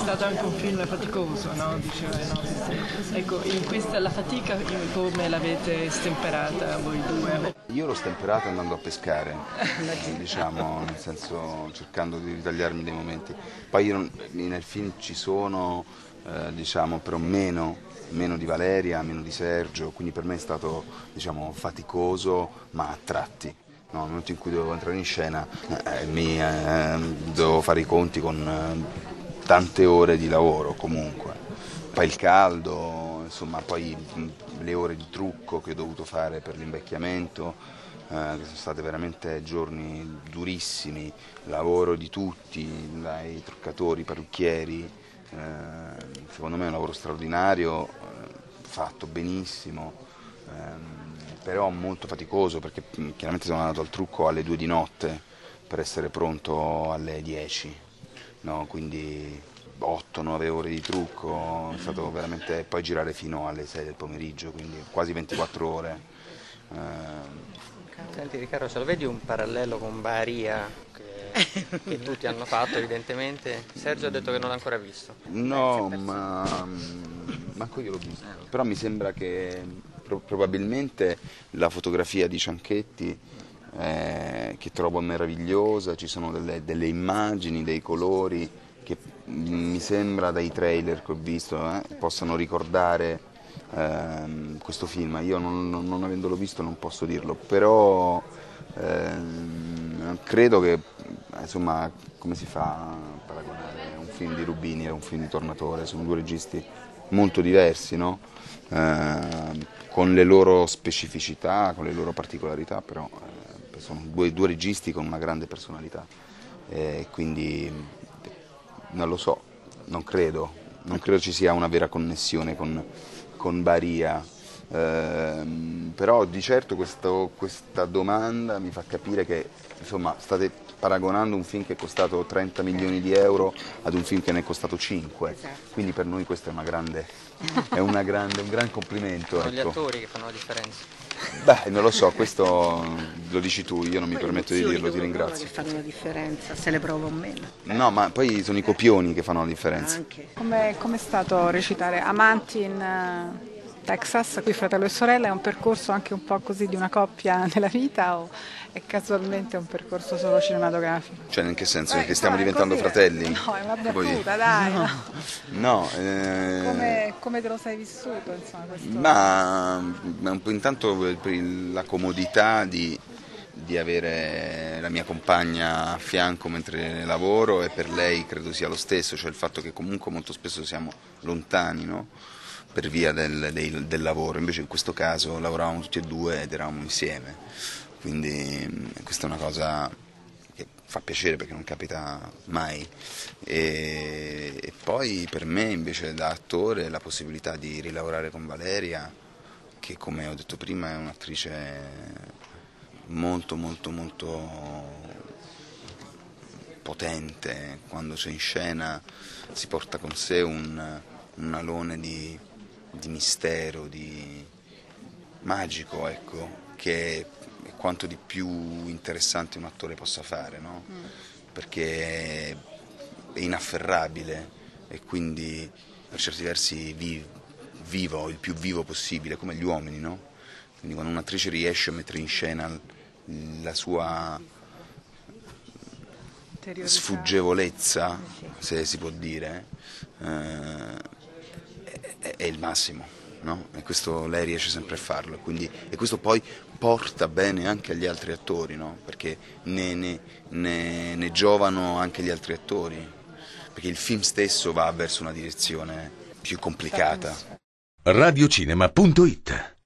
stato anche un film faticoso, no? Diceva, no? Ecco, in questa la fatica come l'avete stemperata voi due? Io l'ho stemperata andando a pescare, diciamo, nel senso cercando di ritagliarmi dei momenti. Poi io nel film ci sono, diciamo, però meno di Valeria, meno di Sergio, quindi per me è stato, diciamo, faticoso, ma a tratti. No, nel momento in cui dovevo entrare in scena dovevo fare i conti con tante ore di lavoro comunque. Poi il caldo, insomma, poi le ore di trucco che ho dovuto fare per l'invecchiamento, che sono state veramente giorni durissimi, lavoro di tutti, dai truccatori, parrucchieri, secondo me è un lavoro straordinario, fatto benissimo. Però molto faticoso perché chiaramente sono andato al trucco alle 2 di notte per essere pronto alle 10, no? Quindi 8-9 ore di trucco, è stato veramente, poi girare fino alle 6 del pomeriggio, quindi quasi 24 ore. Senti Riccardo, ce lo vedi un parallelo con Baria che tutti hanno fatto evidentemente? Sergio ha detto che non l'ha ancora visto. No, ma manco io l'ho visto, però mi sembra che probabilmente la fotografia di Cianchetti che trovo meravigliosa, ci sono delle immagini, dei colori che mi sembra dai trailer che ho visto possano ricordare questo film. Io non avendolo visto non posso dirlo, però credo che, insomma, come si fa a paragonare un film di Rubini e un film di Tornatore? Sono due registi molto diversi, no? Con le loro specificità, con le loro particolarità, però sono due registi con una grande personalità, quindi non lo so, non credo ci sia una vera connessione con Baria, però di certo questa domanda mi fa capire che, insomma, state paragonando un film che è costato 30 milioni di euro ad un film che ne è costato 5, quindi per noi questo è un gran complimento. Sono gli ecco. attori che fanno la differenza. Beh, non lo so, questo lo dici tu, io non mi permetto di dirlo, ti ringrazio. Che fanno la differenza, se le provo o meno. No, ma poi sono i copioni che fanno la differenza. Anche. Com'è stato recitare Amanti in Texas, qui fratello e sorella? È un percorso anche un po' così di una coppia nella vita o è casualmente un percorso solo cinematografico? Cioè, in che senso? Che stiamo diventando fratelli? No, è una battuta, dai. No. Come te lo sei vissuto, insomma, questo? Ma un po' intanto la comodità di avere la mia compagna a fianco mentre lavoro, e per lei credo sia lo stesso, cioè il fatto che comunque molto spesso siamo lontani, no? Per via del lavoro, invece in questo caso lavoravamo tutti e due ed eravamo insieme, quindi questa è una cosa che fa piacere perché non capita mai, e poi per me invece da attore la possibilità di rilavorare con Valeria, che come ho detto prima è un'attrice molto molto molto potente, quando c'è in scena si porta con sé un alone di mistero, di magico, ecco, che è quanto di più interessante un attore possa fare, no? Perché è inafferrabile e quindi per certi versi vivo, il più vivo possibile, come gli uomini, no? Quindi quando un'attrice riesce a mettere in scena la sua sfuggevolezza, se si può dire, è il massimo, no? E questo lei riesce sempre a farlo, e questo poi porta bene anche agli altri attori, no? Perché ne giovano anche gli altri attori, perché il film stesso va verso una direzione più complicata. Radiocinema.it